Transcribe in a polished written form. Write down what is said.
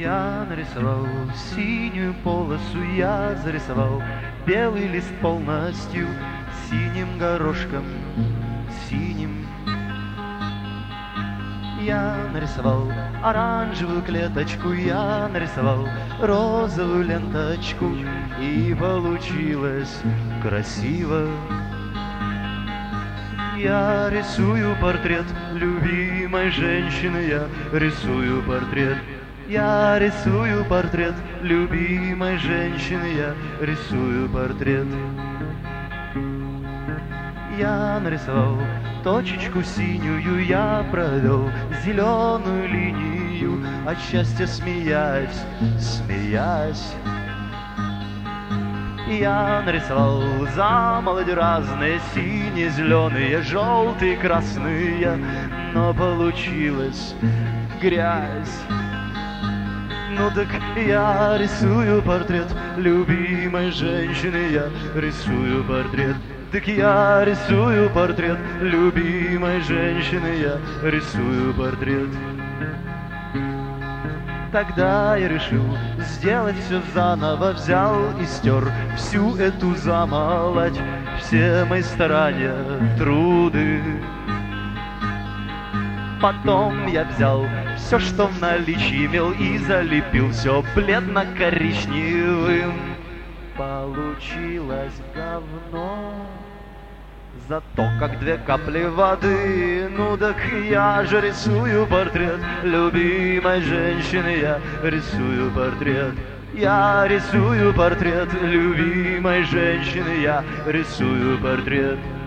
Я нарисовал синюю полосу, я зарисовал белый лист полностью, синим горошком, синим. Я нарисовал оранжевую клеточку, я нарисовал розовую ленточку, и получилось красиво. Я рисую портрет любимой женщины, я рисую портрет. Я рисую портрет любимой женщины, я рисую портрет. Я нарисовал точечку синюю, я провел зеленую линию, от счастья смеясь, смеясь. Я нарисовал за молодь разные, синие, зеленые, желтые, красные, но получилась грязь. Ну так я рисую портрет любимой женщины, я рисую портрет. Так я рисую портрет любимой женщины, я рисую портрет. Тогда я решил сделать все заново, взял и стер всю эту замолоть, все мои старания, труды. Потом я взял все, что в наличии имел, и залепил все бледно-коричневым. Получилось говно, зато как две капли воды. Ну так я же рисую портрет любимой женщины, я рисую портрет. Я рисую портрет любимой женщины, я рисую портрет.